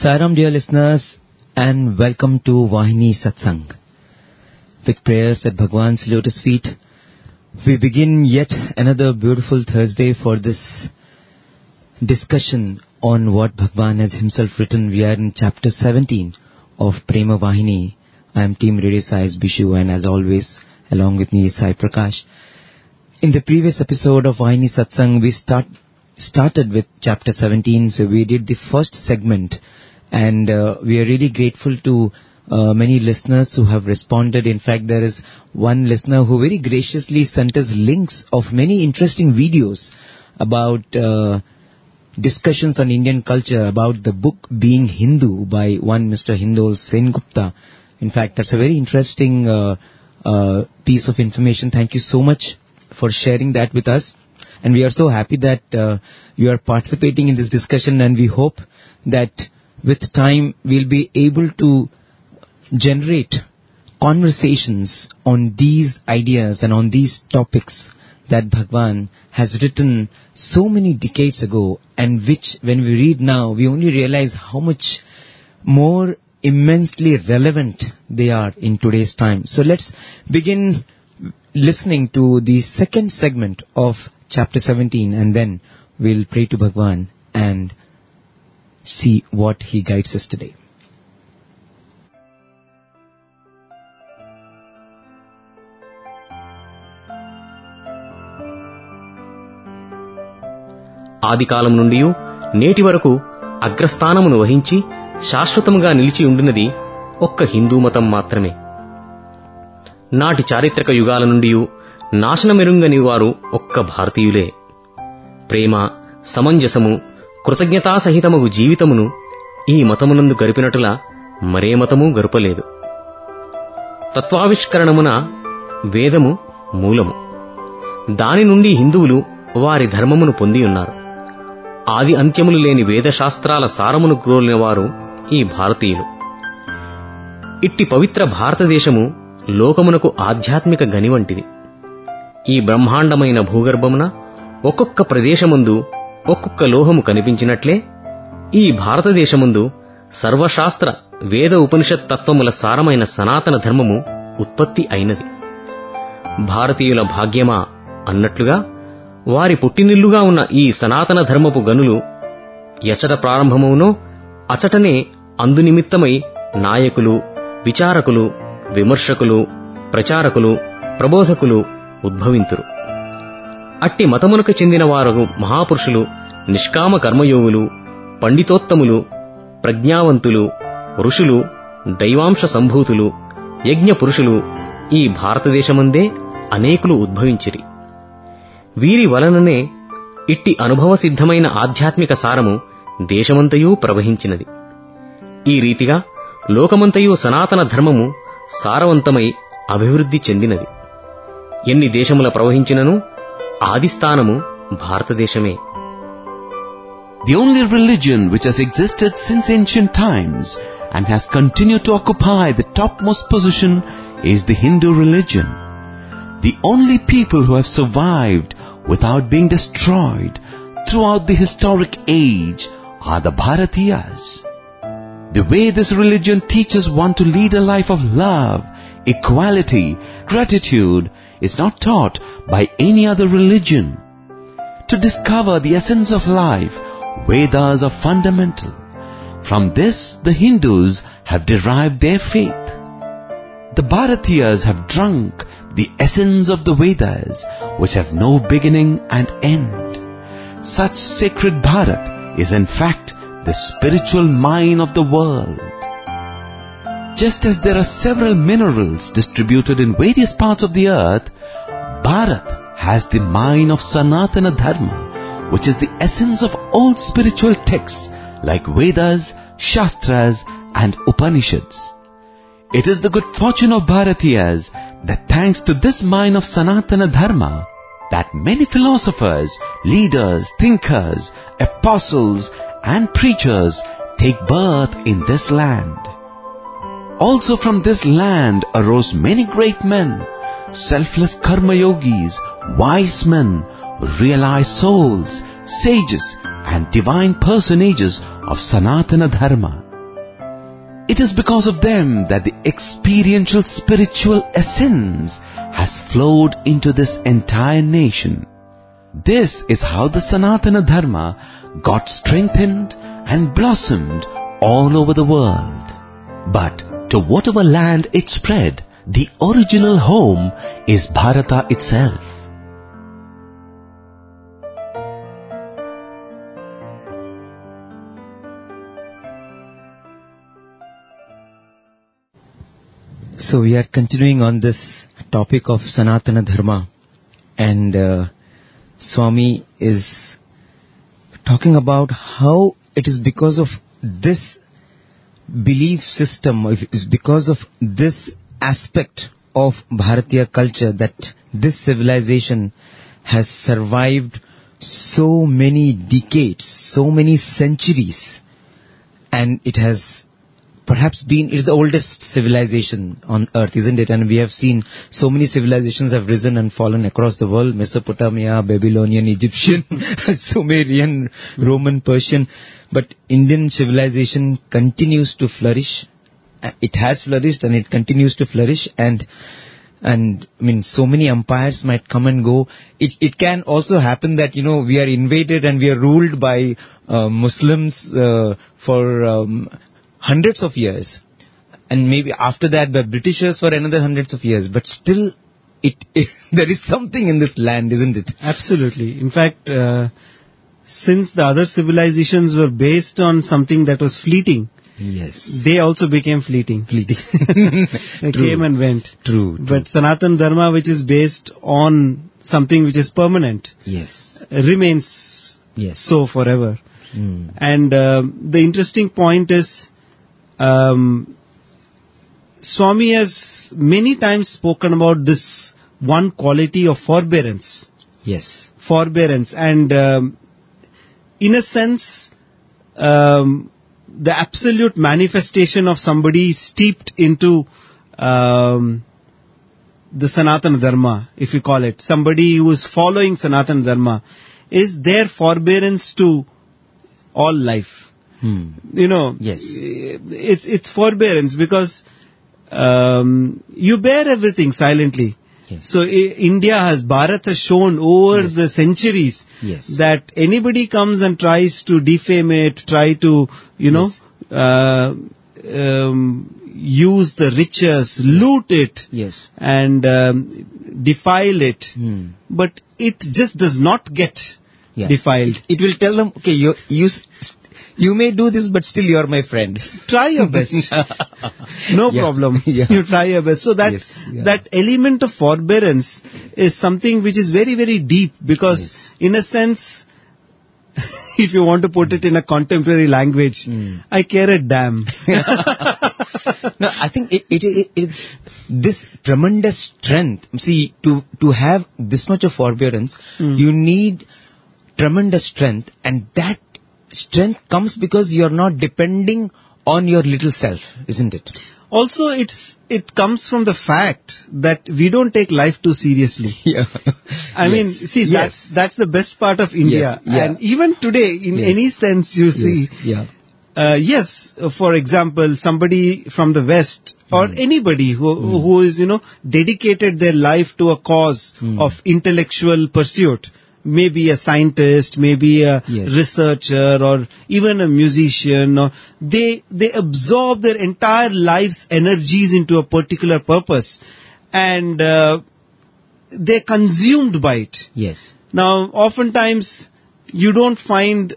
Saram, dear listeners, and welcome to Vahini Satsang. With prayers at Bhagwan's lotus feet, we begin yet another beautiful Thursday for this discussion on what Bhagwan has himself written. We are in chapter 17 of Prema Vahini. I am Team Radio Sai's Bishu, and as always, along with me is Sai Prakash. In the previous episode of Vahini Satsang, we started with chapter 17, so we did the first segment, and we are really grateful to many listeners who have responded. In fact, there is one listener who very graciously sent us links of many interesting videos about discussions on Indian culture, about the book Being Hindu by one Mr. Hindol Sengupta. In fact, that's a very interesting piece of information. Thank you so much for sharing that with us. And we are so happy that you are participating in this discussion, and we hope that with time we'll be able to generate conversations on these ideas and on these topics that Bhagwan has written so many decades ago, and which when we read now we only realize how much more immensely relevant they are in today's time. So let's begin listening to the second segment of chapter 17, and then we'll pray to Bhagwan and see what he guides us today. ఆదికాలం నుండి నేటి వరకు అగ్రస్థానమును వహించి శాశ్వతముగా నిలిచి ఉండినది ఒక్క హిందూ మతం మాత్రమే. నాటి చారిత్రక యుగాల నుండి నాశనమెరుంగని వారు ఒక్క భారతీయులే. ప్రేమ, సమంజసము, కృతజ్ఞతాసహితమగు జీవితమును ఈ మతమునందు గరిపినట్లుగా మరే మతమూ గరుపలేదు. తత్వావిష్కరణమున వేదము మూలము. దాని నుండి హిందువులు వారి ధర్మమును పొందియున్నారు. ఆది అంత్యములు లేని వేదశాస్త్రాల సారమును గ్రోలినవారు ఈ భారతీయులు. ఇట్టి పవిత్ర భారతదేశము లోకమునకు ఆధ్యాత్మిక గని వంటిది. ఈ బ్రహ్మాండమైన భూగర్భమున ఒక్కొక్క ప్రదేశమందు ఒక్కొక్క లోహము కనిపించినట్లే ఈ భారతదేశమందు సర్వశాస్త్ర వేద ఉపనిషత్ తత్వముల సారమైన సనాతన ధర్మము ఉత్పత్తి అయినది. భారతీయుల భాగ్యమా అన్నట్లుగా వారి పుట్టినిల్లుగా ఉన్న ఈ సనాతన ధర్మపు గనులు ఎచట ప్రారంభమవునో అచటనే అందునిమిత్తమై నాయకులు, విచారకులు, విమర్శకులు, ప్రచారకులు, ప్రబోధకులు ఉద్భవింతురు. అట్టి మతమునకు చెందిన వారు మహాపురుషులు, నిష్కామ కర్మయోగులు, పండితోత్తములు, ప్రజ్ఞావంతులు, ఋషులు, దైవాంశ సంభూతులు, యజ్ఞ పురుషులు ఈ భారతదేశమందే అనేకులు ఉద్భవించిరి. వీరి వలననే ఇట్టి అనుభవసిద్ధమైన ఆధ్యాత్మిక సారము దేశమంతయూ ప్రవహించినది. ఈ రీతిగా లోకమంతయూ సనాతన ధర్మము సారవంతమై అభివృద్ధి చెందినది. ఎన్ని దేశముల ప్రవహించినను ఆదిస్థానము భారతదేశమే. The only religion which has existed since ancient times and has continued to occupy the topmost position is the Hindu religion. The only people who have survived without being destroyed throughout the historic age are the Bharatiyas. The way this religion teaches one to lead a life of love, equality, gratitude is not taught by any other religion. To discover the essence of life, Vedas are fundamental. From this, the Hindus have derived their faith. The Bharatiyas have drunk the essence of the Vedas, which have no beginning and end. Such sacred Bharat is in fact the spiritual mine of the world. Just as there are several minerals distributed in various parts of the earth, Bharat has the mine of Sanatana Dharma, which is the essence of all spiritual texts like Vedas, Shastras and Upanishads. It is the good fortune of Bharatiyas that thanks to this mine of Sanatana Dharma, that many philosophers, leaders, thinkers, apostles and preachers take birth in this land. Also from this land arose many great men, selfless karma yogis, wise men, realized souls, sages and divine personages of Sanatana Dharma. It is because of them that the experiential spiritual essence has flowed into this entire nation. This is how the Sanatana Dharma got strengthened and blossomed all over the world. But to whatever land it spread, the original home is Bharata itself. So we are continuing on this topic of Sanatana Dharma, and Swami is talking about how it is because of this belief system, it is because of this aspect of Bharatiya culture that this civilization has survived so many decades, so many centuries, and it has perhaps it is the oldest civilization on earth, isn't it? And we have seen so many civilizations have risen and fallen across the world: Mesopotamia, Babylonian, Egyptian, Sumerian, Roman, Persian. But Indian civilization continues to flourish. It has flourished and it continues to flourish. And I mean, so many empires might come and go. It can also happen that, we are invaded and we are ruled by Muslims for hundreds of years, and maybe after that by Britishers for another hundreds of years, but still there is something in this land, isn't it? Absolutely. In fact, since the other civilizations were based on something that was fleeting, yes, they also became fleeting. They came and went. True. But Sanatana Dharma, which is based on something which is permanent, yes, remains so forever. And the interesting point is, Swami has many times spoken about this one quality of forbearance. Yes. Forbearance. And in a sense, the absolute manifestation of somebody steeped into the Sanatana Dharma, if you call it, somebody who is following Sanatana Dharma, is their forbearance to all life. Yes. It's forbearance because you bear everything silently. Yes. So Bharat has shown over the centuries that anybody comes and tries to defame it, try to, use the riches, loot it, and defile it. But it just does not get defiled. It will tell them, okay, you may do this, but still you are my friend. Try your best. No problem. You try your best. So that element of forbearance is something which is very, very deep, because in a sense, if you want to put it in a contemporary language, I care a damn. No, I think it this tremendous strength. See, to have this much of forbearance, you need tremendous strength, and that strength comes because you are not depending on your little self, isn't it? Also, it comes from the fact that we don't take life too seriously. I mean, see, that's the best part of India. And even today, in any sense, you see, for example, somebody from the West or anybody who is, dedicated their life to a cause of intellectual pursuit, maybe a scientist, maybe a researcher, or even a musician, or they absorb their entire life's energies into a particular purpose, and they're consumed by it. Yes. Now, oftentimes you don't find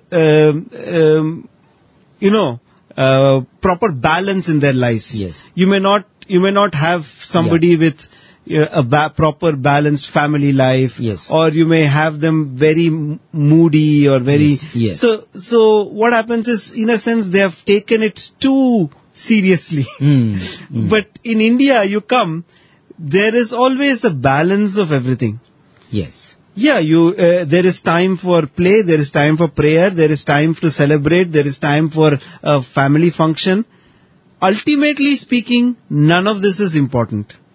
proper balance in their lives. Yes. You may not have somebody with a proper balanced family life, or you may have them very moody or very... So what happens is, in a sense, they have taken it too seriously. But in India, you come, there is always a balance of everything. Yes. Yeah, there is time for play, there is time for prayer, there is time to celebrate, there is time for a family function. Ultimately speaking, none of this is important.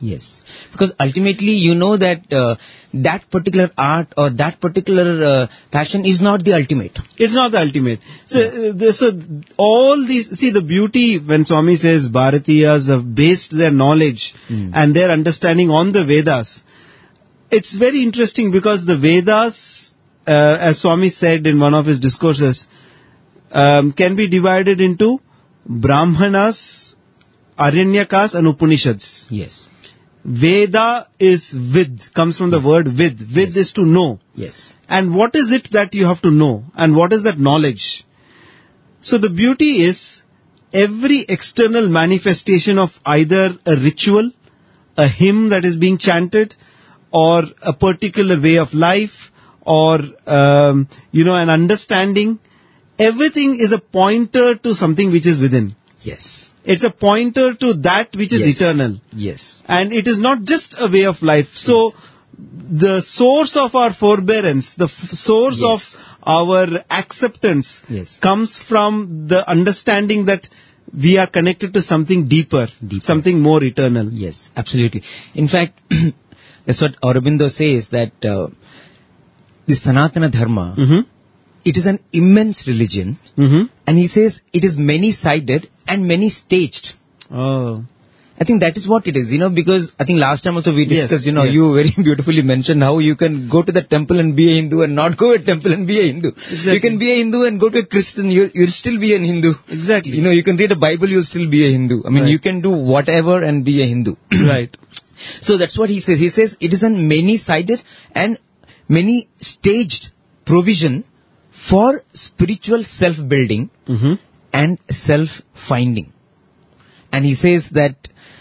Yes. Because ultimately you know that that particular art or that particular passion is not the ultimate. It's not the ultimate. So all these, see the beauty when Swami says Bharatiyas have based their knowledge and their understanding on the Vedas. It's very interesting because the Vedas, as Swami said in one of his discourses, can be divided into Brahmanas, Aranyakas and Upanishads. Yes. Veda is vid, comes from the word vid. Vid is to know. Yes. And what is it that you have to know? And what is that knowledge? So the beauty is every external manifestation of either a ritual, a hymn that is being chanted, or a particular way of life, or, an understanding, everything is a pointer to something which is within. Yes. It's a pointer to that which is eternal. Yes. And it is not just a way of life. So, the source of our forbearance, the source of our acceptance comes from the understanding that we are connected to something deeper, something more eternal. Yes, absolutely. In fact, that's what Aurobindo says, that the Sanatana Dharma, it is an immense religion, and he says it is many-sided and many-staged. Oh. I think that is what it is, because I think last time also we discussed, you very beautifully mentioned how you can go to the temple and be a Hindu and not go to a temple and be a Hindu. Exactly. You can be a Hindu and go to a Christian, you'll still be a Hindu. Exactly. You can read a Bible, you'll still be a Hindu. I mean, you can do whatever and be a Hindu. Right. So that's what he says. He says it is a many-sided and many-staged provision for spiritual self-building and self-finding. And he says that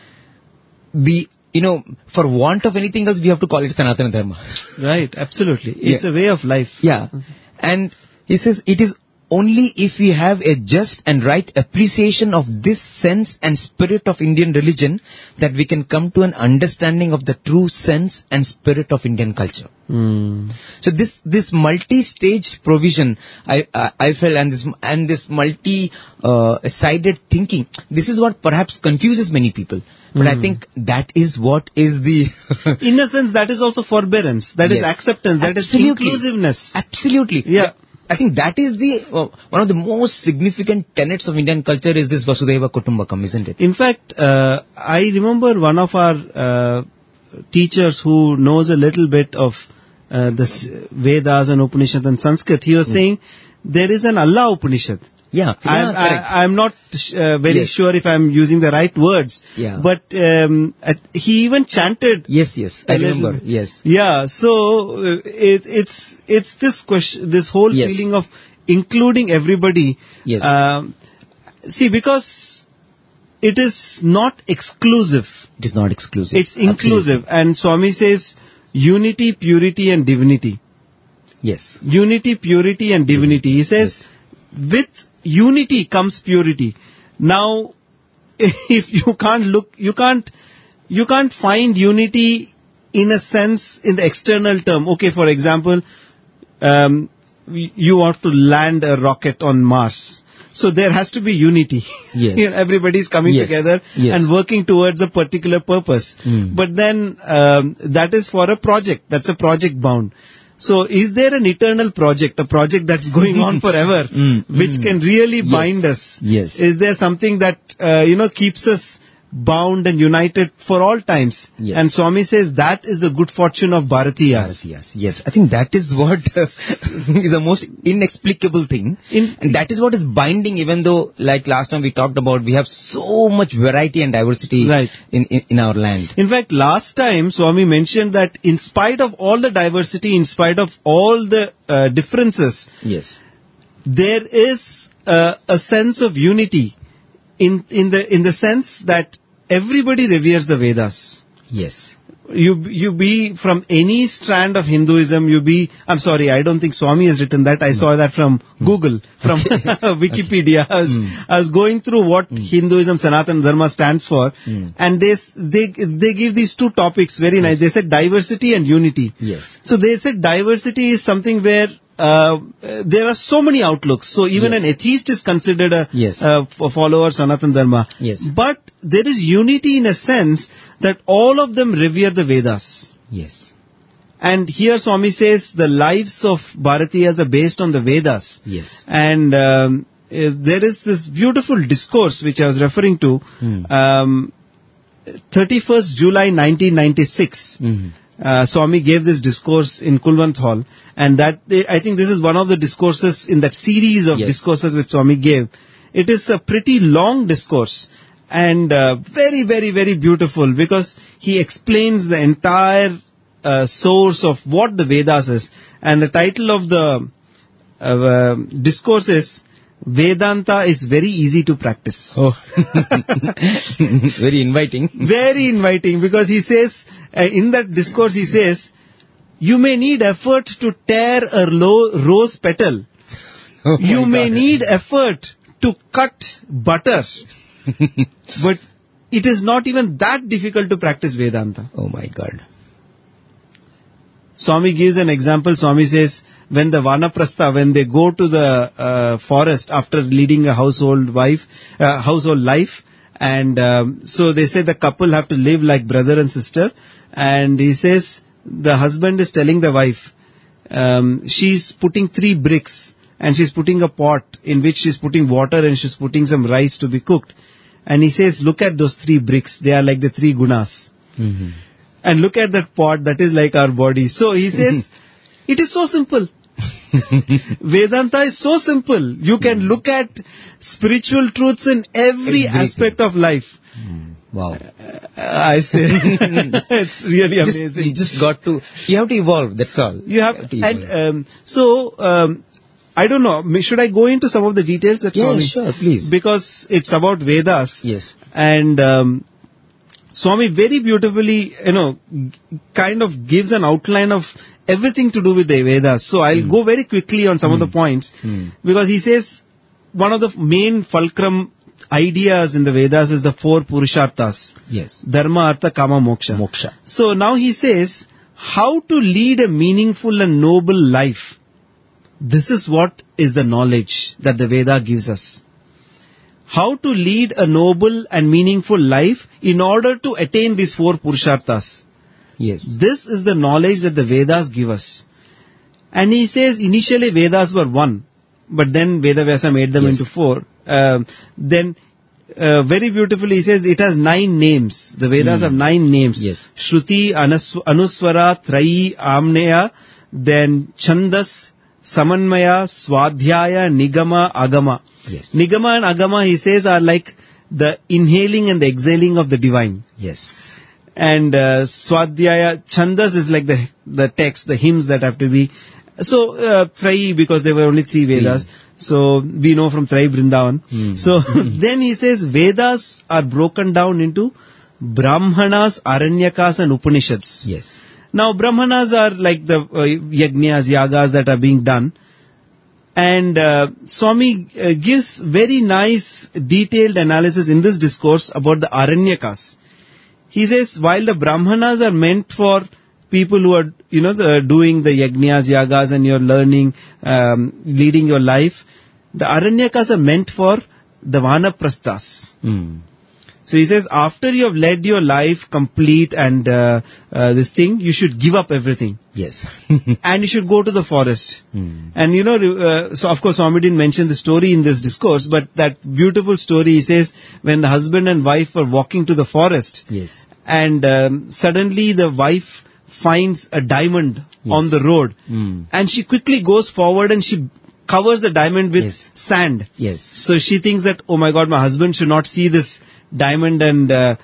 for want of anything else, we have to call it Sanatana Dharma. Right, absolutely. It's a way of life. Yeah. And he says it is only if we have a just and right appreciation of this sense and spirit of Indian religion that we can come to an understanding of the true sense and spirit of Indian culture. So this multi-stage provision, I felt, and this multi-sided thinking, this is what perhaps confuses many people. But I think that is what is the... In a sense, that is also forbearance. That is acceptance. That is inclusiveness. Absolutely. Yeah. I think that is one of the most significant tenets of Indian culture is this Vasudhaiva Kutumbakam, isn't it? In fact, I remember one of our teachers who knows a little bit of the Vedas and Upanishads and Sanskrit. He was saying there is an Allah Upanishad. Yeah, I'm not very sure if I'm using the right words. Yeah. But he even chanted. Yes, I remember. Yes. Yeah. So it's this question, this whole feeling of including everybody. Yes. See, because it is not exclusive. It is not exclusive. It's inclusive. Absolutely. And Swami says unity, purity, and divinity. Yes. Unity, purity, and divinity. He says with unity comes purity. Now, if you can't find unity in a sense in the external term. Okay, for example, you have to land a rocket on Mars. So there has to be unity. Yes. Everybody's coming together and working towards a particular purpose. But then that is for a project. That's a project bound. So is there an eternal project, a project that's going on forever, which can really bind us? Yes. Is there something that, keeps us bound and united for all times? Yes. And Swami says that is the good fortune of Bharatiyas. Yes. I think that is what is the most inexplicable thing. And that is what is binding, even though, like last time we talked about, we have so much variety and diversity in our land. In fact, last time Swami mentioned that in spite of all the diversity, in spite of all the differences, there is a sense of unity in the sense that everybody reveres the Vedas. Yes. You be from any strand of Hinduism, I'm sorry, I don't think Swami has written that. I saw that from Google, from Wikipedia. I was going through what Hinduism, Sanatana Dharma stands for, and they give these two topics very nice. They said diversity and unity. Yes. So they said diversity is something where there are so many outlooks. So even Yes. an atheist is considered a Yes. follower of Sanatana Dharma. Yes. But there is unity in a sense that all of them revere the Vedas. Yes. And here Swami says the lives of Bharatiyas are based on the Vedas. Yes. And there is this beautiful discourse which I was referring to, 31st July 1996. Swami gave this discourse in Kulwant Hall, and I think this is one of the discourses in that series of Yes. discourses which Swami gave. It is a pretty long discourse and very, very, very beautiful because he explains the entire source of what the Vedas is. And the title of the discourse is Vedanta is very easy to practice. Oh. Very inviting. Very inviting, because he says, in that discourse he says, you may need effort to tear a rose petal. Oh my You may God. need effort to cut butter. But it is not even that difficult to practice Vedanta. Oh my God. Swami gives an example. Swami says, when the Vanaprastha, when they go to the forest after leading a household life, and so they say the couple have to live like brother and sister, and he says the husband is telling the wife, she's putting 3 bricks, and she's putting a pot in which she's putting water and she's putting some rice to be cooked. And he says, look at those 3 bricks, they are like the 3 gunas. Mhm. And look at that pot, that is like our body. So he says, it is so simple. Vedanta is so simple. You can look at spiritual truths in every Everything. aspect of life. Wow. I say, it's really amazing. You just got to, you have to evolve, that's all. You have, to evolve. and I don't know, should I go into some of the details? That Yeah, Swami? sure, please. Because it's about Vedas. Yes. And Swami very beautifully, kind of gives an outline of everything to do with the Vedas. So I'll go very quickly on some of the points, because he says one of the main fulcrum ideas in the Vedas is the 4 Purusharthas. Yes. Dharma, Artha, Kama, Moksha. Moksha. So now he says, how to lead a meaningful and noble life. This is what is the knowledge that the Veda gives us. How to lead a noble and meaningful life in order to attain these 4 Purusharthas. Yes. This is the knowledge that the Vedas give us. And he says initially Vedas were 1, but then Vedavyasa made them Yes. into 4. Then very beautifully he says it has 9 names. The Vedas have 9 names. Yes. Shruti, Anuswara, Trayi, Amneya, then Chandas, Samanmaya, Swadhyaya, Nigama, Agama. Yes. Nigama and Agama, he says, are like the inhaling and the exhaling of the divine. Yes. And Swadhyaya, Chandas is like the text, the hymns that have to be. So, Trayi, because there were only 3 Vedas. So, we know from Trayi Vrindavan. So, then he says, Vedas are broken down into Brahmanas, Aranyakas and Upanishads. Yes. Now, Brahmanas are like the yajnas, yagas that are being done. And Swami gives very nice detailed analysis in this discourse about the Aranyakas. He says, while the Brahmanas are meant for people who are, doing the yajnas, yagas and you're learning, leading your life, the Aranyakas are meant for the Vanaprasthas. So he says, after you have led your life complete and this thing, you should give up everything. Yes. And you should go to the forest. And so of course Swami didn't mention the story in this discourse, but that beautiful story, he says, when the husband and wife were walking to the forest, Yes. and suddenly the wife finds a diamond on the road, and she quickly goes forward and she covers the diamond with sand. Yes. So she thinks that, oh my God, my husband should not see this diamond and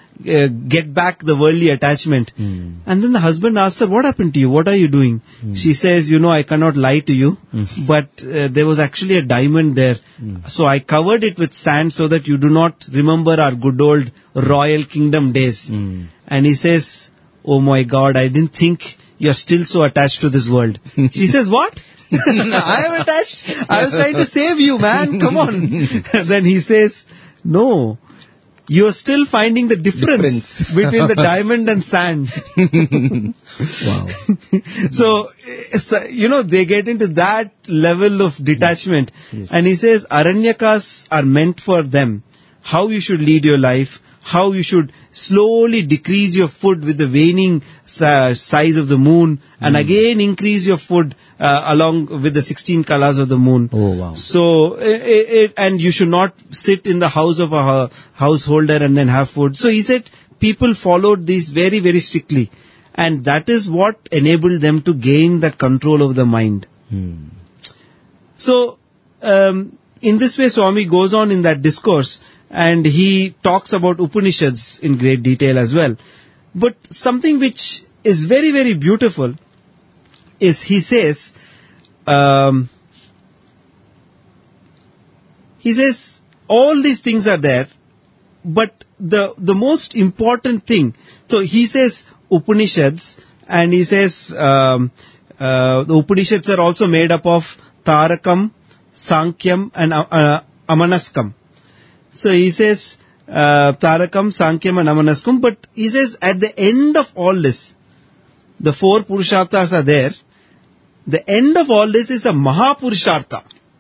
get back the worldly attachment. And then the husband asks her, what happened to you? What are you doing? She says, I cannot lie to you, but there was actually a diamond there. So I covered it with sand so that you do not remember our good old royal kingdom days. And he says, oh my God, I didn't think you're still so attached to this world. She says, what? I am attached. I was trying to save you, man. Come on. Then he says, no. you are still finding the difference between the diamond and sand. Wow. So, they get into that level of detachment. Yes. And he says, Aranyakas are meant for them. How you should lead your life, how you should slowly decrease your food with the waning size of the moon, and again increase your food along with the 16 colors of the moon. Oh, wow. So, and you should not sit in the house of a householder and then have food. So he said people followed these very, very strictly. And that is what enabled them to gain that control over the mind. So, in this way, Swami goes on in that discourse, and he talks about Upanishads in great detail as well. But something which is very, very beautiful is he says, all these things are there, but the most important thing, so he says Upanishads, and he says the Upanishads are also made up of Tarakam, Sankyam and Amanaskam. So he says Tarakam, Sankyam and Amanaskam, but he says at the end of all this, the 4 Purusharthas are there. The end of all this is a Mahapurushartha.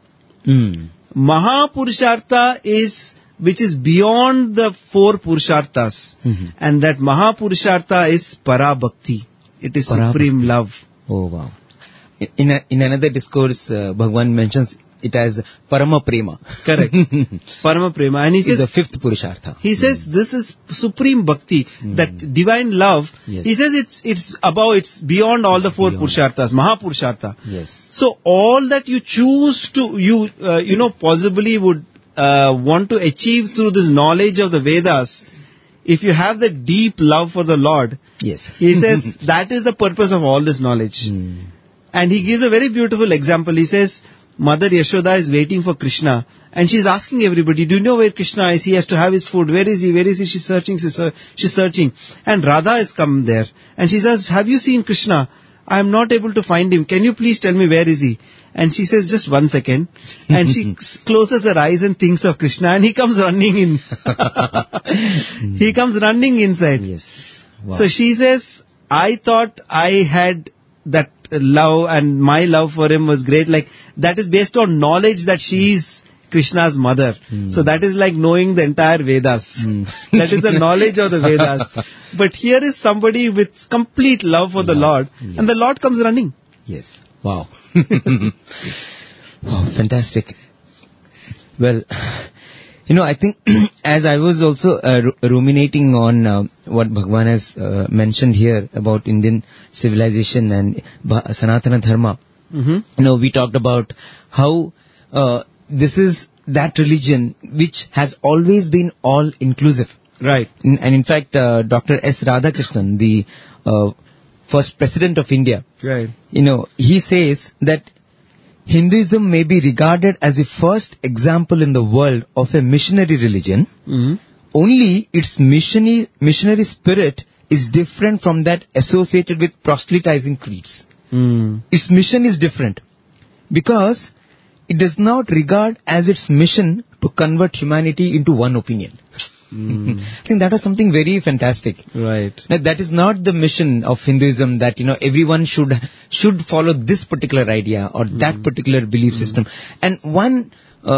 Mahapurushartha is, which is beyond the 4 Purusharthas. And that Mahapurushartha is Parabhakti. It is supreme love. Oh, wow. In another discourse, Bhagwan mentions it as Parama Prema. Correct. Parama Prema. And he says, the 5th Purushartha. He says this is supreme bhakti, that divine love. Yes. He says it's beyond all the 4 Purusharthas, Mahapurushartha. Yes. So all that you choose to, possibly would want to achieve through this knowledge of the Vedas, if you have the deep love for the Lord, yes, he says that is the purpose of all this knowledge. And he gives a very beautiful example. He says, Mother Yashoda is waiting for Krishna, and she's asking everybody, do you know where Krishna is? He has to have his food. Where is he? Where is he? She's searching. She's searching. And Radha has come there. And she says, have you seen Krishna? I am not able to find him. Can you please tell me where is he? And she says, just 1 second. And she closes her eyes and thinks of Krishna, and he comes running in. He comes running inside. Yes. Wow. So she says, I thought I had that love, and my love for him was great. Like, that is based on knowledge that she is Krishna's mother. So that is like knowing the entire Vedas. That is the knowledge of the Vedas. But here is somebody with complete love for the Lord, and the Lord comes running. Yes. Wow. Wow, fantastic. Well, I think as I was also ruminating on what Bhagwan has mentioned here about Indian civilization and Sanatana Dharma, we talked about how this is that religion which has always been all-inclusive. Right. And in fact, Dr. S. Radhakrishnan, the first president of India, right, he says that Hinduism may be regarded as the first example in the world of a missionary religion. Only its missionary spirit is different from that associated with proselytizing creeds. Its mission is different because it does not regard as its mission to convert humanity into one opinion. I think that was something very fantastic. Right. Now, that is not the mission of Hinduism, that everyone should follow this particular idea or that particular belief system. And one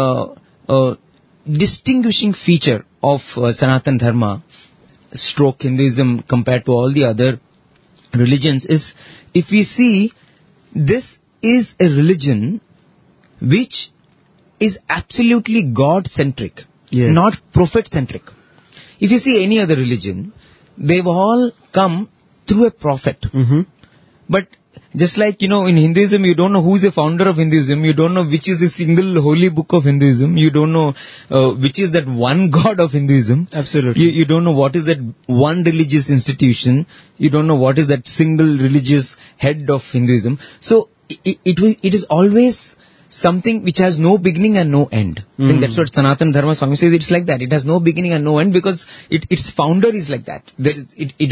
distinguishing feature of Sanatana Dharma stroke Hinduism compared to all the other religions is, if we see, this is a religion which is absolutely God-centric, not prophet-centric. If you see any other religion, they've all come through a prophet. But just like, in Hinduism, you don't know who is the founder of Hinduism, you don't know which is the single holy book of Hinduism, you don't know which is that one god of Hinduism. Absolutely. You don't know what is that one religious institution, you don't know what is that single religious head of Hinduism. So, it is always something which has no beginning and no end. I think that's what Sanatana Dharma Swami says. It's like that. It has no beginning and no end because its founder is like that. It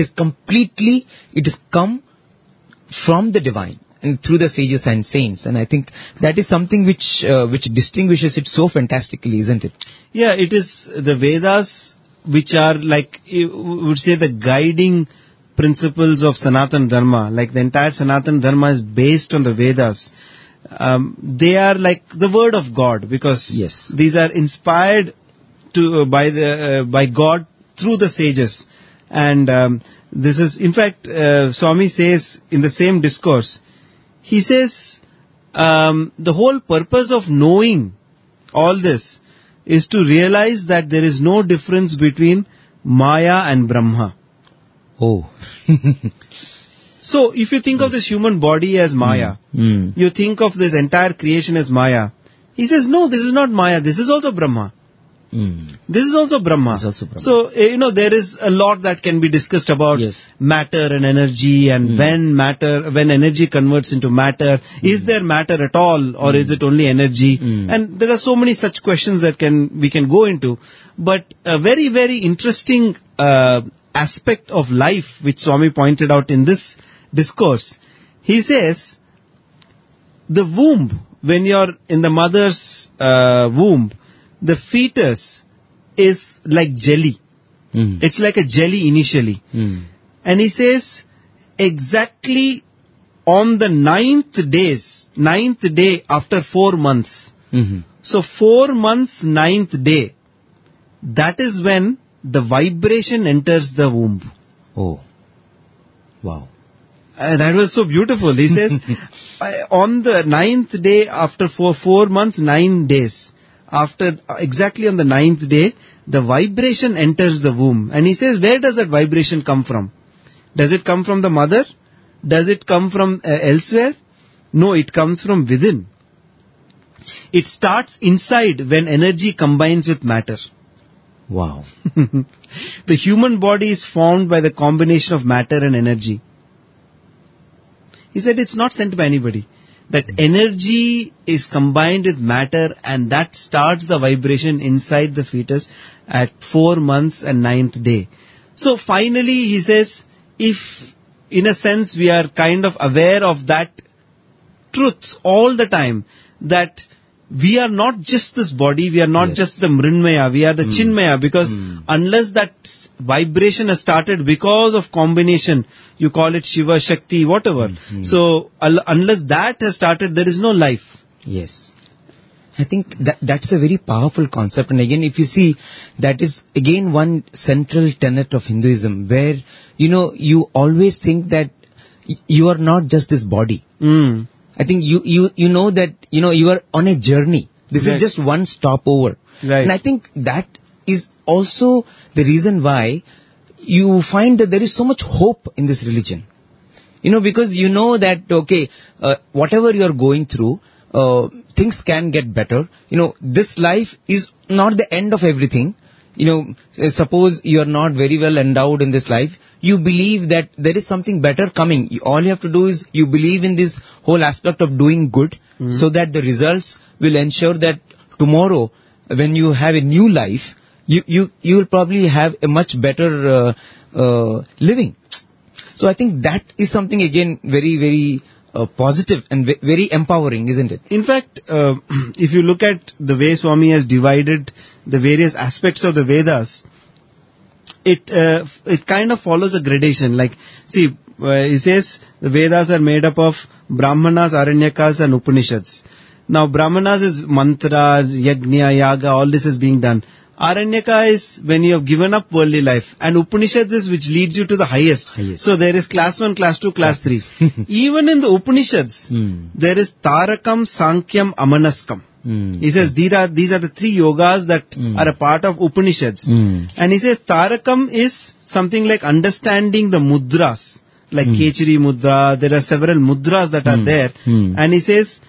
is come from the divine and through the sages and saints. And I think that is something which distinguishes it so fantastically, isn't it? Yeah, it is. The Vedas which are like, you would say, the guiding principles of Sanatana Dharma, like the entire Sanatana Dharma is based on the Vedas. They are like the word of God, because Yes. these are inspired by God through the sages. And this is, in fact, Swami says in the same discourse, he says, the whole purpose of knowing all this is to realize that there is no difference between Maya and Brahma. Oh. So, if you think of this human body as Maya, you think of this entire creation as Maya. He says, no, this is not Maya, this is also Brahma. This is also Brahma. This is also Brahma. So, there is a lot that can be discussed about Yes. matter and energy, and when energy converts into matter, is there matter at all, or is it only energy? And there are so many such questions that we can go into. But a very, very interesting aspect of life, which Swami pointed out in this discourse, he says, the womb, when you're in the mother's womb, the fetus is like jelly. It's like a jelly initially. And he says, exactly on the ninth day after 4 months. So 4 months, ninth day, that is when the vibration enters the womb. Oh. Wow. That was so beautiful. He says, on the ninth day after 4 months, 9 days, exactly on the ninth day, the vibration enters the womb. And he says, where does that vibration come from? Does it come from the mother? Does it come from elsewhere? No, it comes from within. It starts inside when energy combines with matter. Wow. The human body is formed by the combination of matter and energy. He said it's not sent by anybody. That energy is combined with matter, and that starts the vibration inside the fetus at 4 months and 9th day. So finally he says, if in a sense we are kind of aware of that truth all the time, that we are not just this body, we are not just the Mrinmaya, we are the Chinmaya, because unless that vibration has started because of combination, you call it Shiva, Shakti, whatever. So unless that has started, there is no life. Yes. I think that's a very powerful concept. And again, if you see, that is again one central tenet of Hinduism, where, you always think that you are not just this body. I think you know that, you are on a journey. This is just one stopover. Right. And I think that is also the reason why you find that there is so much hope in this religion. Because you know that, okay, whatever you are going through, things can get better. This life is not the end of everything. Suppose you are not very well endowed in this life, you believe that there is something better coming. All you have to do is you believe in this whole aspect of doing good, so that the results will ensure that tomorrow, when you have a new life, you will probably have a much better living. So I think that is something again very, very positive and very empowering, isn't it? In fact, if you look at the way Swami has divided the various aspects of the Vedas, it kind of follows a gradation. Like, see, he says the Vedas are made up of Brahmanas, Aranyakas and Upanishads. Now, Brahmanas is mantra, yajna, yaga, all this is being done. Aranyaka is when you have given up worldly life, and Upanishad is which leads you to the highest. So there is class 1, class 2, class 3. Even in the Upanishads, there is Tarakam, Sankyam, Amanaskam. He says these are the 3 yogas that are a part of Upanishads. And he says Tarakam is something like understanding the mudras, like Kechari mudra. There are several mudras that are there. And he says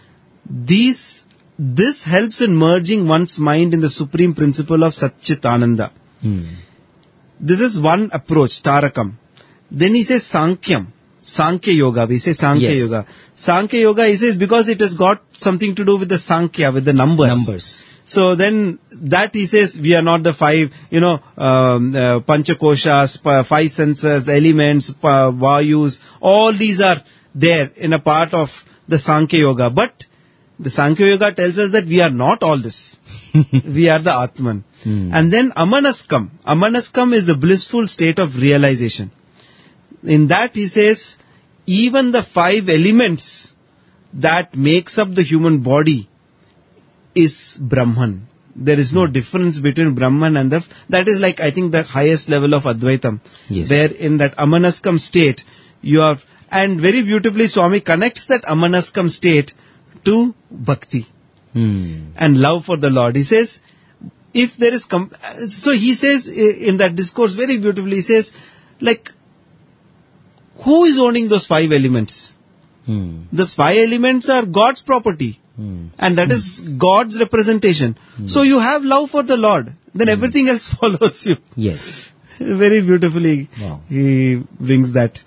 this helps in merging one's mind in the supreme principle of Satchit Ananda. This is one approach, Tarakam. Then he says Sankyam, Sankhya Yoga. We say Sankhya Yoga. Sankhya Yoga, he says, because it has got something to do with the Sankhya, with the numbers. So then that he says, we are not the 5, Panchakoshas, 5 senses, the elements, Vayus, all these are there in a part of the Sankhya Yoga. But The Sankhya Yoga tells us that we are not all this. We are the Atman. And then Amanaskam. Amanaskam is the blissful state of realization. In that he says, even the 5 elements that makes up the human body is Brahman. There is no difference between Brahman and that is like, I think, the highest level of Advaitam. Yes. There in that Amanaskam state, you are, and very beautifully Swami connects that Amanaskam state to Bhakti and love for the Lord. He says, if there is, so he says in that discourse very beautifully, he says, like, who is owning those 5 elements? Those 5 elements are God's property. And that is God's representation. So you have love for the Lord. Then everything else follows you. Yes. Very beautifully Wow. he brings that.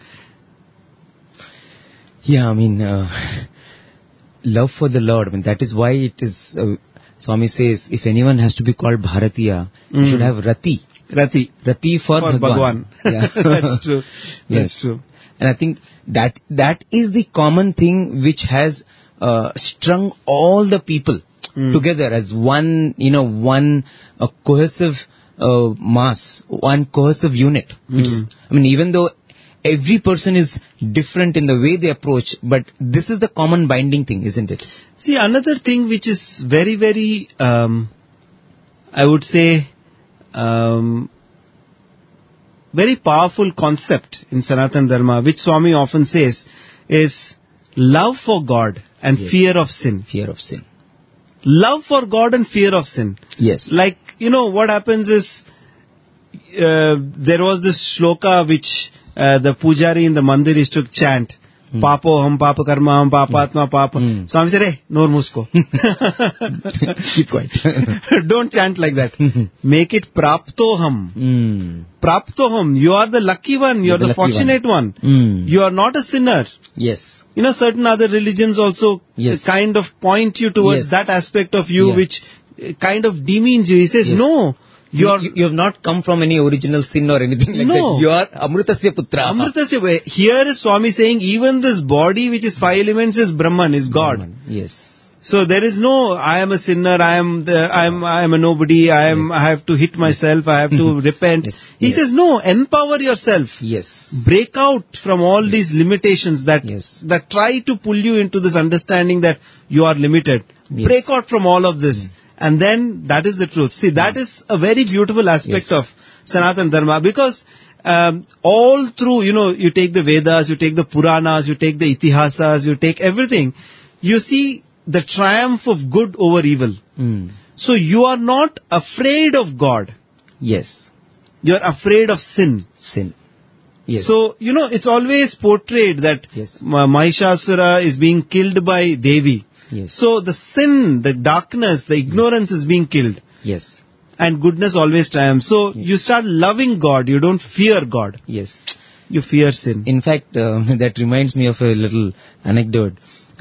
Yeah, I mean, love for the Lord. I mean, that is why it is, Swami says, if anyone has to be called Bharatiya, you should have Rati. Rati. Rati for Bhagwan. Yeah. That's true. Yes. That's true. And I think that is the common thing which has strung all the people together as one, one cohesive mass, one cohesive unit. I mean, even though every person is different in the way they approach, but this is the common binding thing, isn't it? See, another thing which is very, very, I would say, very powerful concept in Sanatana Dharma, which Swami often says, is love for God and fear of sin. Fear of sin. Love for God and fear of sin. Yes. Like, what happens is, there was this shloka which the pujari in the mandir used to chant. Papo ham papa karma ham papatma papa. Swami said, hey, nor musko. Keep quiet. Don't chant like that. Make it praptoham. Praptoham. You are the lucky one. You are the fortunate one. You are not a sinner. Yes. Certain other religions also kind of point you towards that aspect of you which kind of demeans you. He says, no. You have not come from any original sin or anything like that. You are Amritasya Putra. Amritasya. Here is Swami saying, even this body which is 5 elements is Brahman, is God. Brahman. Yes. So there is no, I am a sinner, I am a nobody, I have to hit myself, I have to repent. He says, no, empower yourself. Yes. Break out from all these limitations that try to pull you into this understanding that you are limited. Break out from all of this. And then that is the truth. See, that is a very beautiful aspect of Sanatana Dharma, because all through, you take the Vedas, you take the Puranas, you take the Itihasas, you take everything, you see the triumph of good over evil. So you are not afraid of God. Yes. You are afraid of sin. Sin. Yes. So, it's always portrayed that Mahishasura is being killed by Devi. Yes. So the sin, the darkness, the ignorance is being killed. Yes. And goodness always triumphs. So you start loving God. You don't fear God. Yes. You fear sin. In fact, that reminds me of a little anecdote.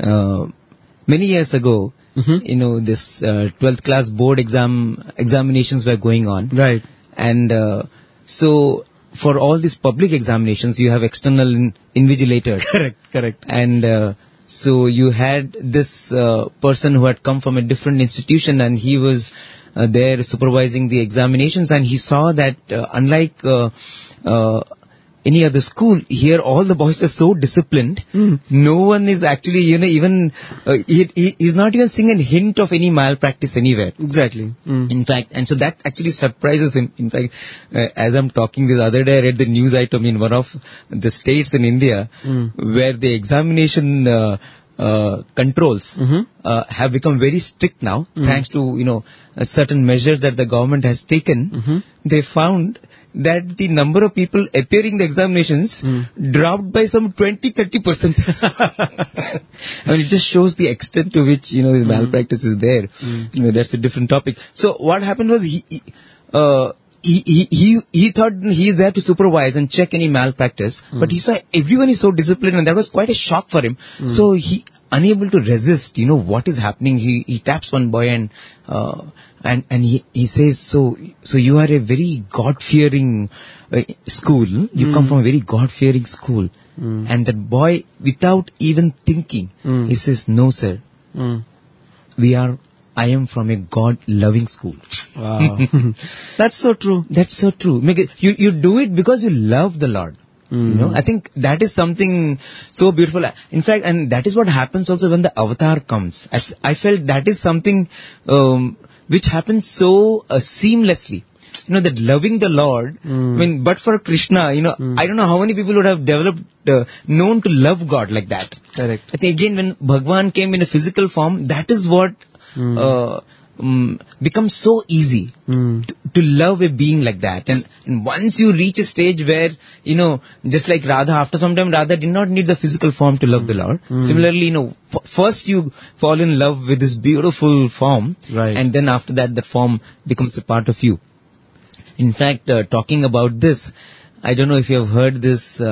Many years ago, this 12th class board examinations were going on. Right. And so for all these public examinations, you have external invigilators. Correct. And so you had this person who had come from a different institution, and he was there supervising the examinations, and he saw that unlike any other school, here all the boys are so disciplined. No one is actually, even, he's not even seeing a hint of any malpractice anywhere. Exactly. In fact, and so that actually surprises him. In fact, as I'm talking this other day, I read the news item in one of the states in India where the examination controls have become very strict now, thanks to, certain measures that the government has taken. They found that the number of people appearing in the examinations dropped by some 20-30%. I mean, it just shows the extent to which, the malpractice is there. That's a different topic. So what happened was he thought he is there to supervise and check any malpractice, but he saw everyone is so disciplined, and that was quite a shock for him. So he, unable to resist, what is happening, he taps one boy and he says, so you are a very God-fearing school. You come from a very God-fearing school. And that boy, without even thinking, he says, no sir, I am from a God-loving school. Wow. That's so true. That's so true. You do it because you love the Lord. You know, I think that is something so beautiful. In fact, and that is what happens also when the avatar comes. I felt that is something which happens so seamlessly. You know, that loving the Lord, I mean, but for Krishna, you know, I don't know how many people would have developed, known to love God like that. Correct. I think again, when Bhagwan came in a physical form, that is what becomes so easy to love a being like that. And once you reach a stage where, you know, just like Radha, after some time, Radha did not need the physical form to love the Lord. Similarly, you know, first you fall in love with this beautiful form, Right. and then after that, that form becomes a part of you. In fact, talking about this, I don't know if you have heard this,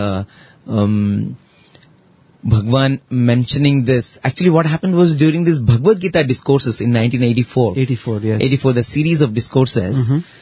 Bhagwan mentioning this. Actually, what happened was during this Bhagavad Gita discourses in 1984. 84, yes. 84, the series of discourses.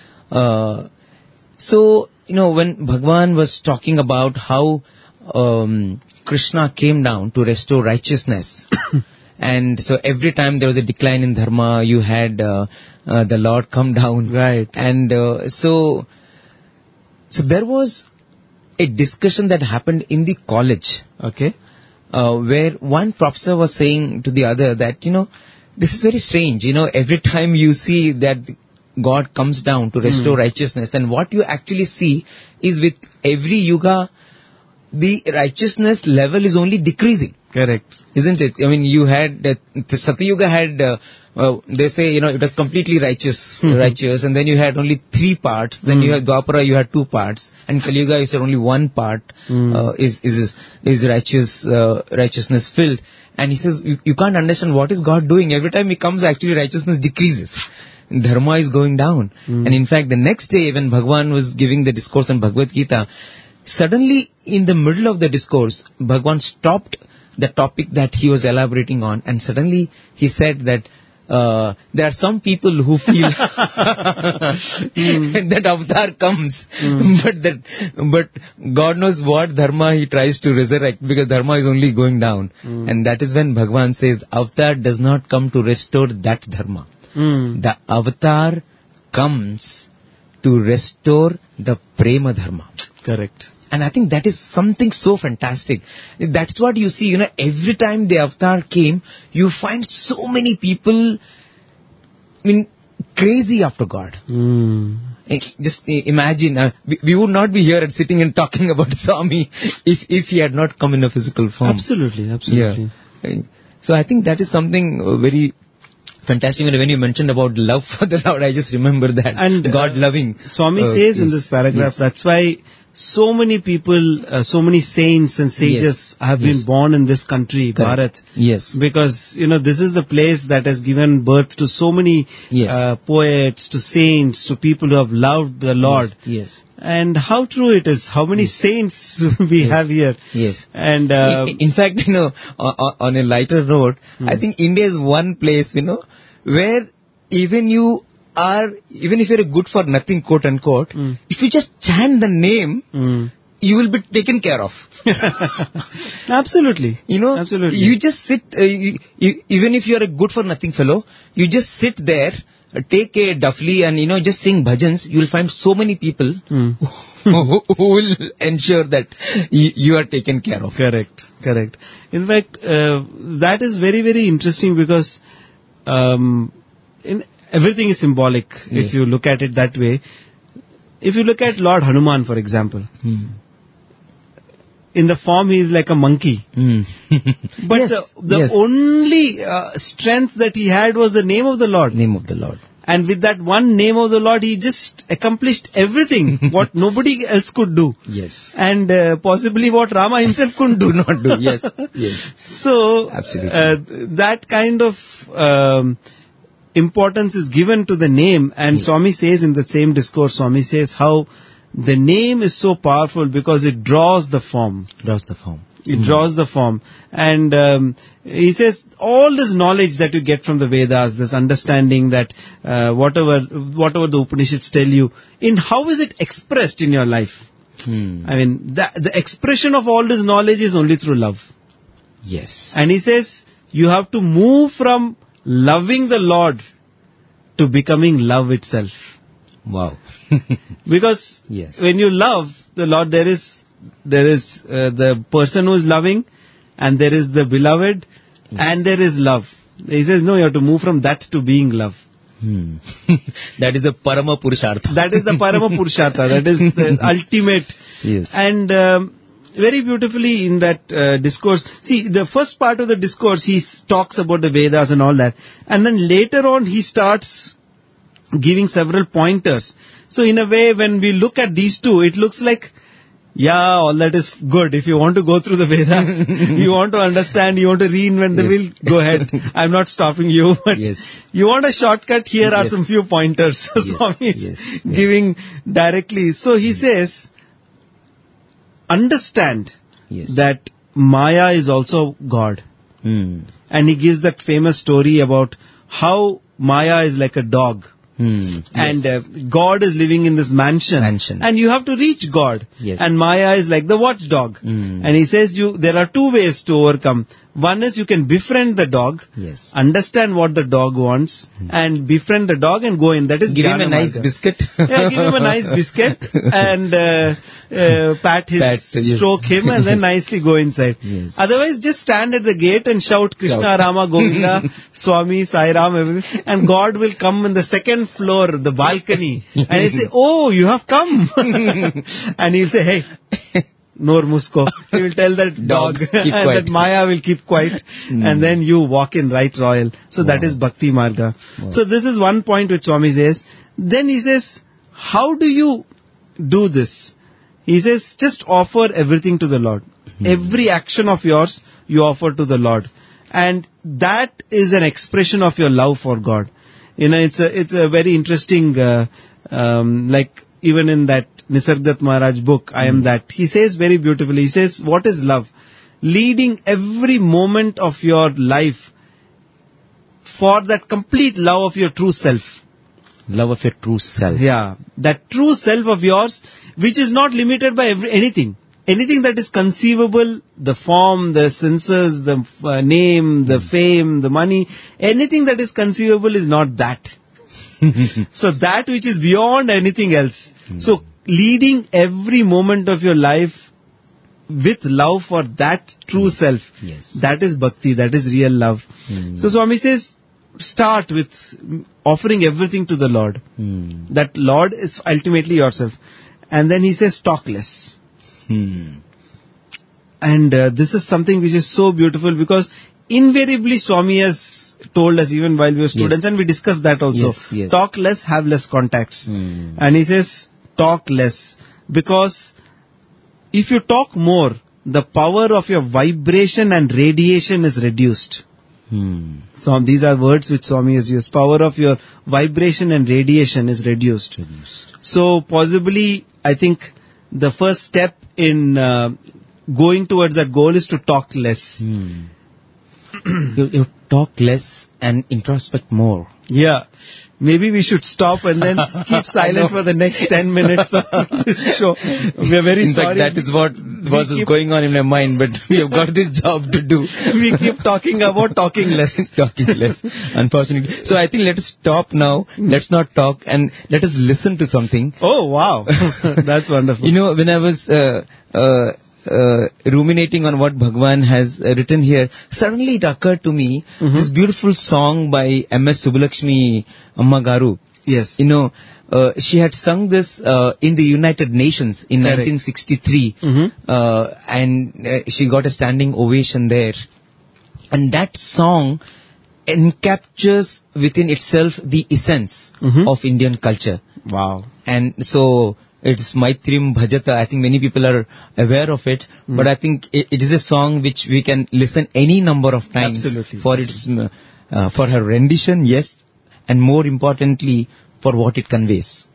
So, you know, when Bhagwan was talking about how Krishna came down to restore righteousness, and so every time there was a decline in dharma, you had the Lord come down. Right. And so there was a discussion that happened in the college. Okay. Where one professor was saying to the other that, you know, this is very strange. You know, every time you see that God comes down to restore righteousness, and what you actually see is with every yuga, the righteousness level is only decreasing. Correct. Isn't it? I mean, you had, the Satyuga had, they say, you know, it was completely righteous, and then you had only 3 parts, then you had Dwapara, you had 2 parts, and Kali Yuga, you said only 1 part, is righteousness filled. And he says, you can't understand what is God doing. Every time he comes, actually righteousness decreases. Dharma is going down. And in fact, the next day, when Bhagwan was giving the discourse on Bhagavad Gita, suddenly, in the middle of the discourse, Bhagwan stopped the topic that he was elaborating on, and suddenly he said that there are some people who feel that avatar comes, but God knows what dharma he tries to resurrect, because dharma is only going down. And that is when Bhagwan says, avatar does not come to restore that dharma. The avatar comes to restore the prema dharma. Correct. And I think that is something so fantastic. That's what you see, you know, every time the avatar came, you find so many people, I mean, crazy after God. Just imagine, we would not be here and sitting and talking about Swami if he had not come in a physical form. Absolutely, absolutely. Yeah. So I think that is something very fantastic. When you mentioned about love for the Lord, I just remember that. And God loving. Swami says in this paragraph, that's why so many people, so many saints and sages have been born in this country, Bharat. Yes. Because, you know, this is the place that has given birth to so many poets, to saints, to people who have loved the Lord. Yes. And how true it is, how many saints we have here. Yes. And in fact, you know, on a lighter note, I think India is one place, you know, where even if you're a good for nothing, quote unquote, if you just chant the name, you will be taken care of. Absolutely. You know, absolutely. You just sit, even if you're a good for nothing fellow, you just sit there, take a duffly and, you know, just sing bhajans. You'll find so many people who will ensure that you are taken care of. Correct, correct. In fact, that is very, very interesting because everything is symbolic if you look at it that way. If you look at Lord Hanuman, for example, in the form he is like a monkey. But the only strength that he had was the name of the Lord. Name of the Lord. And with that one name of the Lord, he just accomplished everything what nobody else could do. Yes. And possibly what Rama himself couldn't do. Not do. Yes. Yes. So, absolutely. That kind of importance is given to the name. And Swami says in the same discourse, Swami says how the name is so powerful because it draws the form. Draws the form. It draws the form. And he says all this knowledge that you get from the Vedas, this understanding that whatever the Upanishads tell you, in how is it expressed in your life? I mean, the expression of all this knowledge is only through love. Yes. And he says you have to move from loving the Lord to becoming love itself. Wow. Because Yes. when you love the Lord, there is the person who is loving, and there is the beloved, and there is love. He says, no, you have to move from that to being love. That is the Parama Purushartha. That is the Parama Purushartha. That is the ultimate. Yes. And very beautifully in that discourse, see, the first part of the discourse, he talks about the Vedas and all that. And then later on, he starts giving several pointers. So in a way, when we look at these two, it looks like, yeah, all that is good. If you want to go through the Vedas, you want to understand, you want to reinvent the wheel, go ahead. I'm not stopping you. But Yes. you want a shortcut, here are Yes. some few pointers. So Yes, Swami is yes, giving directly. So he says, understand Yes. that Maya is also God. And he gives that famous story about how Maya is like a dog. And God is living in this mansion. And you have to reach God. Yes. And Maya is like the watchdog. And he says there are two ways to overcome. One is you can befriend the dog, Yes. understand what the dog wants, and befriend the dog and go in. That is Give him Jnana a nice Marga. biscuit. Yeah, give him a nice biscuit and pat, Yes. stroke him, and then nicely go inside. Yes. Otherwise, just stand at the gate and shout Krishna, Rama, Govinda, Swami, Sai Ram, everything, and God will come in the second floor, the balcony, and he'll say, "Oh, you have come," and he'll say, "Hey, Nor Musko." He will tell that dog, keep and quiet. that Maya will keep quiet, and then you walk in right royal. So that is Bhakti Marga. So this is one point which Swami says. Then he says, how do you do this? He says, just offer everything to the Lord. Every action of yours, you offer to the Lord. And that is an expression of your love for God. You know, it's a very interesting, like even in that Nisargadatta Maharaj book, I Am That, he says very beautifully, he says, what is love? Leading every moment of your life for that complete love of your true self. Love of your true self. Yeah, that true self of yours, which is not limited by anything. Anything that is conceivable, the form, the senses, the name, the fame, the money, anything that is conceivable is not that. So that which is beyond anything else. So leading every moment of your life with love for that true self. Yes. That is bhakti, that is real love. So Swami says, start with offering everything to the Lord. That Lord is ultimately yourself. And then he says, talk less. And this is something which is so beautiful, because invariably Swami has told us even while we were students, and we discussed that also. Yes. Talk less, have less contacts. And he says, talk less. Because if you talk more, the power of your vibration and radiation is reduced. So these are words which Swami has used. Power of your vibration and radiation is reduced. So possibly, I think the first step in going towards that goal is to talk less. You talk less and introspect more. Yeah. Maybe we should stop and then keep silent for the next 10 minutes of this show. We are very In sorry. fact, that is what was going on in my mind, but we have got this job to do. We keep talking about talking less. Talking less, unfortunately. So I think let us stop now. Let's not talk and let us listen to something. Oh, wow. That's wonderful. You know, when I was ruminating on what Bhagwan has written here, suddenly it occurred to me this beautiful song by M.S. Subbulakshmi Amma Garu. Yes. You know, she had sung this in the United Nations in 1963, and she got a standing ovation there. And that song encaptures within itself the essence of Indian culture. Wow. And so it's Maitrim Bhajata. I think many people are aware of it, but I think it is a song which we can listen any number of times. Absolutely. For its for her rendition, yes, and more importantly for what it conveys.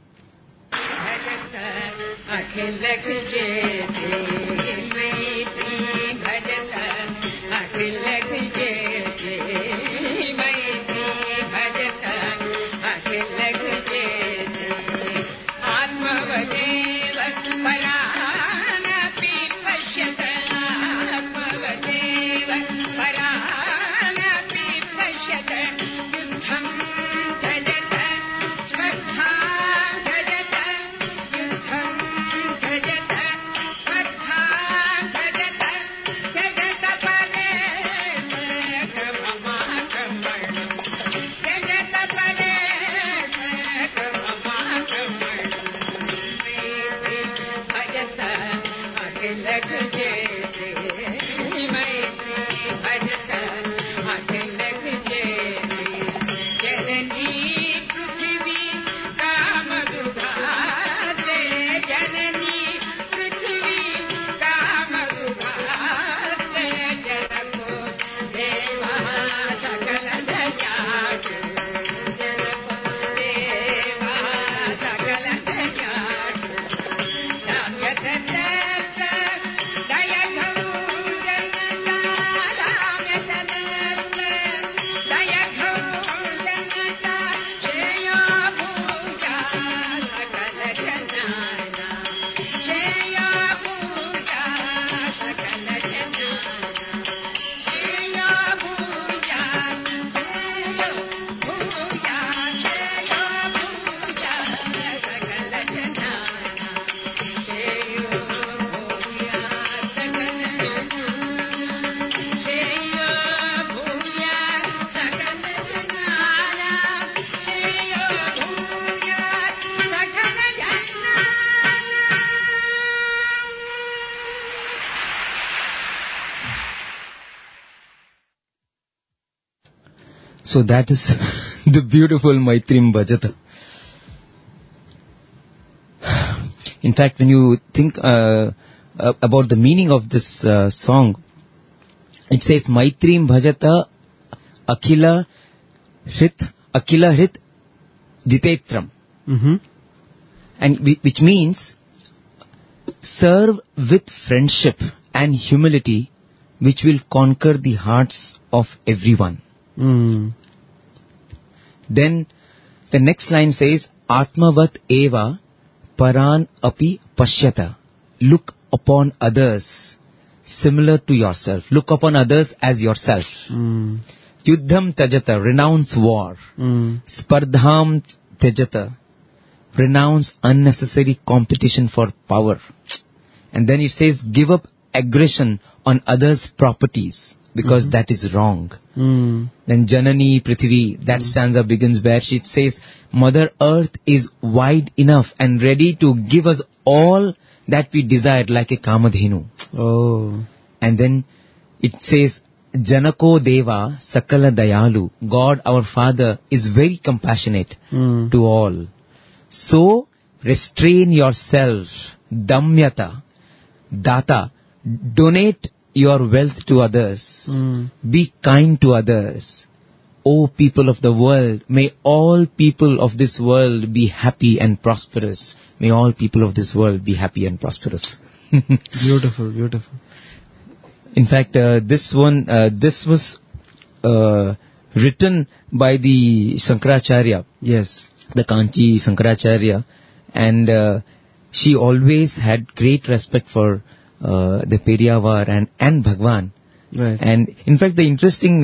So that is the beautiful Maitrim Bhajata. In fact, when you think about the meaning of this song, it says Maitrim Bhajata Akhila Hrit Jitetram. Mm-hmm. And which means serve with friendship and humility, which will conquer the hearts of everyone. Mm. Then the next line says, Atmavat eva paran api pashyata. Look upon others similar to yourself. Look upon others as yourself. Mm. Yuddham tajata, renounce war. Mm. Spardham tajata, renounce unnecessary competition for power. And then it says, give up aggression on others' properties, because that is wrong. Mm. Then Janani Prithvi, that stanza begins where she says, Mother Earth is wide enough and ready to give us all that we desire, like a Kamadhenu. Oh. And then it says, Janako Deva Sakala Dayalu, God our Father is very compassionate to all. So restrain yourself, Damyata, Data, donate your wealth to others. Be kind to others. O people of the world, may all people of this world be happy and prosperous. May all people of this world be happy and prosperous. Beautiful, beautiful. In fact, this was written by the Shankaracharya. Yes. The Kanchi Shankaracharya, and she always had great respect for the Periyar and Bhagwan. Right. And in fact, the interesting,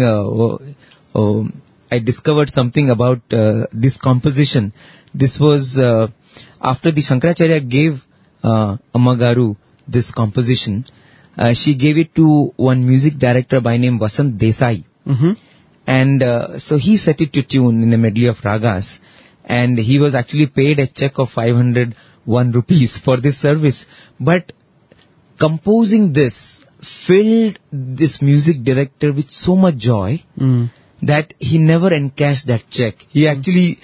I discovered something about this composition. This was after the Shankaracharya gave Ammagaru this composition. She gave it to one music director by name Vasant Desai. Mm-hmm. And so he set it to tune in a medley of ragas. And he was actually paid a check of 501 rupees for this service. But composing this filled this music director with so much joy that he never encashed that check. He actually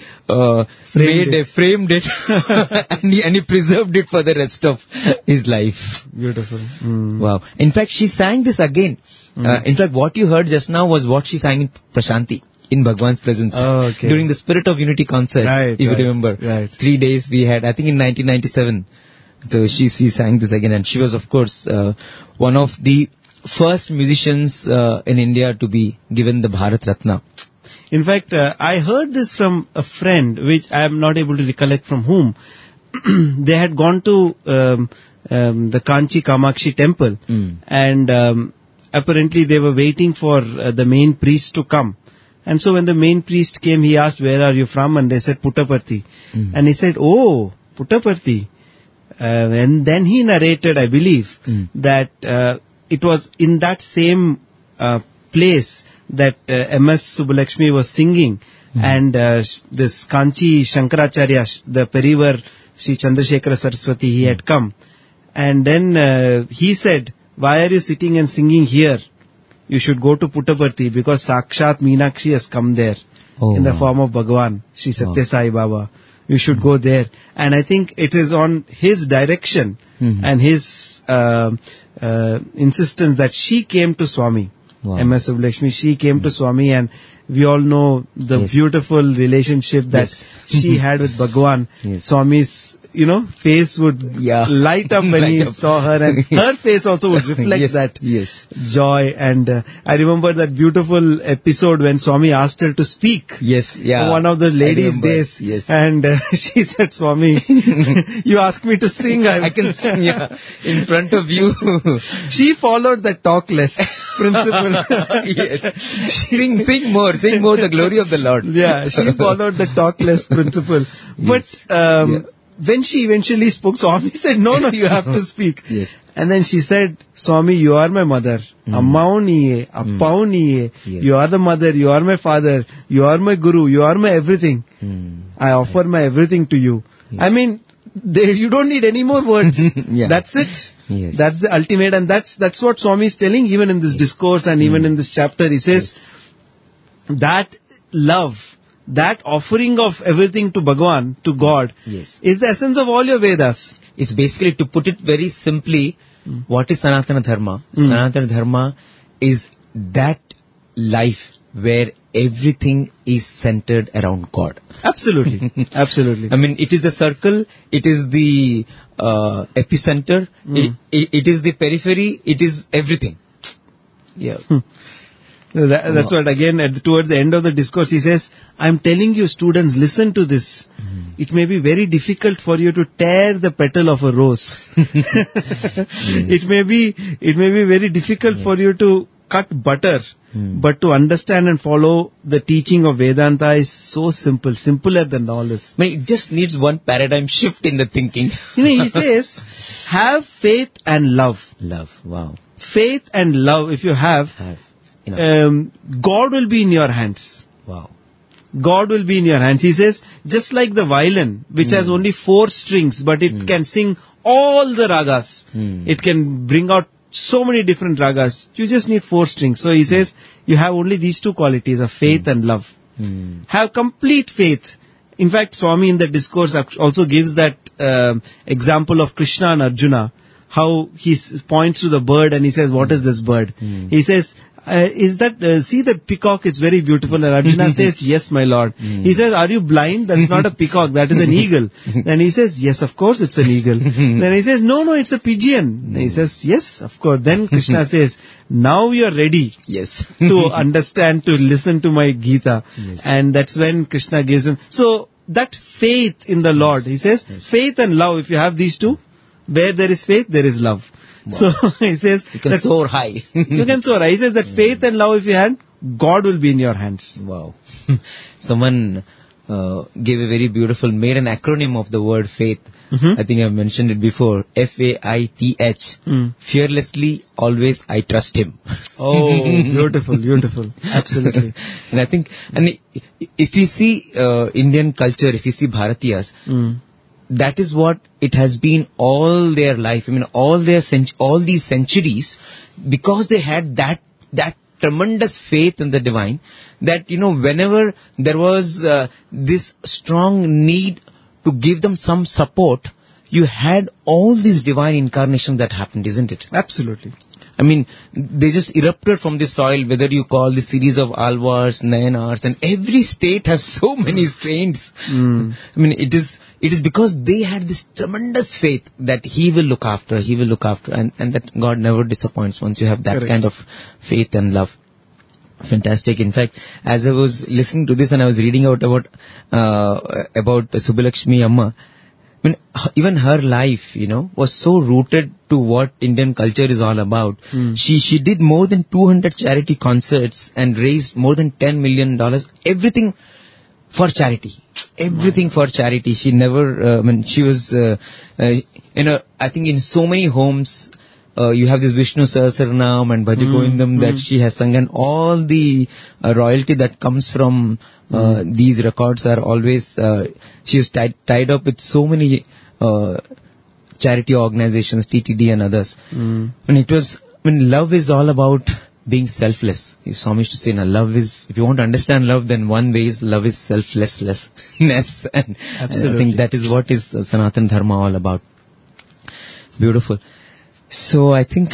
framed it and he preserved it for the rest of his life. Beautiful. Wow. In fact, she sang this again. In fact, what you heard just now was what she sang in Prashanti, in Bhagwan's presence. Oh, okay. During the Spirit of Unity concerts, if you remember. Right. 3 days we had, I think in 1997. So she sang this again, and she was, of course, one of the first musicians in India to be given the Bharat Ratna. In fact, I heard this from a friend, which I am not able to recollect from whom. They had gone to the Kanchi Kamakshi temple, and apparently they were waiting for the main priest to come. And so when the main priest came, he asked, where are you from? And they said, Puttaparthi. And he said, oh, Puttaparthi. And then he narrated, I believe, that it was in that same place that M.S. Subbulakshmi was singing, and this Kanchi Shankaracharya, the Periyar Sri Chandrasekhara Saraswati, he had come. And then he said, why are you sitting and singing here? You should go to Puttaparthi, because Sakshat Meenakshi has come there in the form of Bhagwan, Sri Satya Sai Baba. You should go there. And I think it is on his direction and his insistence that she came to Swami. M.S. Subbulakshmi, she came to Swami, and we all know the beautiful relationship that she had with Bhagwan. Swami's, face would light up when he saw her, and her face also would reflect that joy. And I remember that beautiful episode when Swami asked her to speak. One of the ladies' days. And she said, Swami, you asked me to sing. I can sing, in front of you. She followed the talk less principle. Sing more the glory of the Lord. She followed the talk less principle. But when she eventually spoke, Swami said, no, you have to speak. And then she said, Swami, you are my mother. Amma niye, appa niye. You are the mother, you are my father, you are my guru, you are my everything. I offer my everything to you. I mean, you don't need any more words. That's it. That's the ultimate, and that's what Swami is telling even in this discourse and even in this chapter. He says that love, that offering of everything to Bhagwan, to God, Yes. is the essence of all your Vedas. It's basically, to put it very simply, what is Sanatana Dharma? Mm. Sanatana Dharma is that life where everything is centered around God. Absolutely. Absolutely. I mean, it is the circle, it is the epicenter, it is the periphery, it is everything. Yeah. That's what, again, towards the end of the discourse, he says, I'm telling you, students, listen to this. It may be very difficult for you to tear the petal of a rose. It may be very difficult for you to cut butter. But to understand and follow the teaching of Vedanta is so simple, simpler than all this. I mean, it just needs one paradigm shift in the thinking. He says, have faith and love. Love, wow. Faith and love, if you have, God will be in your hands. Wow. God will be in your hands. He says, just like the violin, which has only 4 strings, but it can sing all the ragas. It can bring out so many different ragas. You just need 4 strings. So he says, you have only these 2 qualities of faith and love. Have complete faith. In fact, Swami in the discourse also gives that example of Krishna and Arjuna, how he points to the bird and he says, what is this bird? He says, see the peacock, it's very beautiful. And Arjuna says, yes, my lord. He says, are you blind? That's not a peacock, that is an eagle. Then he says, yes, of course it's an eagle. Then he says, no, it's a pigeon. He says, yes, of course. Then Krishna says, now you are ready to understand, to listen to my Gita. And that's when Krishna gives him. So that faith in the Lord, he says, faith and love, if you have these 2, where there is faith, there is love. Wow. So he says, you can soar high. You can soar high. He says that faith and love, if you had, God will be in your hands. Wow. Someone gave a very beautiful, made an acronym of the word faith. I think I've mentioned it before. FAITH. Fearlessly, always I trust him. Oh, beautiful, beautiful. Absolutely. And I think, and if you see Indian culture, if you see Bharatiyas, that is what it has been all their life. I mean, all these centuries, because they had that tremendous faith in the divine, that, whenever there was this strong need to give them some support, you had all these divine incarnations that happened, isn't it? Absolutely. I mean, they just erupted from the soil, whether you call the series of Alvars, Nayanars, and every state has so many saints. I mean, it is because they had this tremendous faith that he will look after, and that God never disappoints once you have that kind of faith and love. Fantastic. In fact, as I was listening to this and I was reading out about Subbalakshmi Amma, I mean, even her life, was so rooted to what Indian culture is all about. She did more than 200 charity concerts and raised more than $10 million. Everything for charity. Everything for charity. She never, she was, I think in so many homes, you have this Vishnu Sahasranam and Bhaja Govindam that she has sung, and all the royalty that comes from these records are always, she is tied up with so many charity organizations, TTD and others. And love is all about being selfless. If Swami used to say, if you want to understand love, then one way is love is selflessness. And I think that is what is Sanatana Dharma all about. Beautiful. So I think,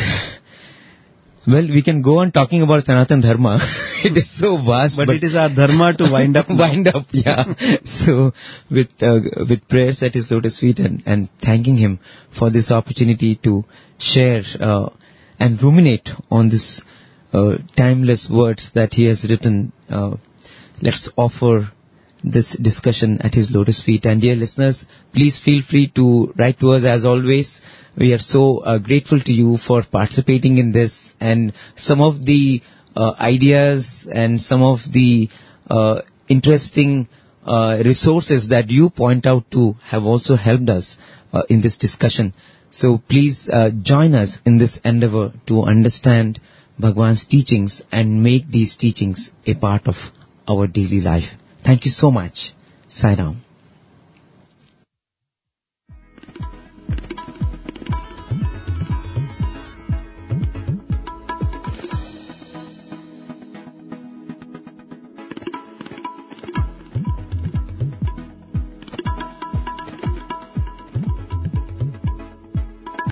we can go on talking about Sanatana Dharma. It is so vast. But it is our dharma to wind up. Yeah. So with prayers at his lotus feet and thanking him for this opportunity to share and ruminate on this timeless words that he has written, let's offer this discussion at his lotus feet. And dear listeners, please feel free to write to us as always. We are so grateful to you for participating in this, and some of the ideas and some of the interesting resources that you point out to have also helped us in this discussion. So please join us in this endeavor to understand Bhagwan's teachings and make these teachings a part of our daily life. Thank you so much. Sai Ram.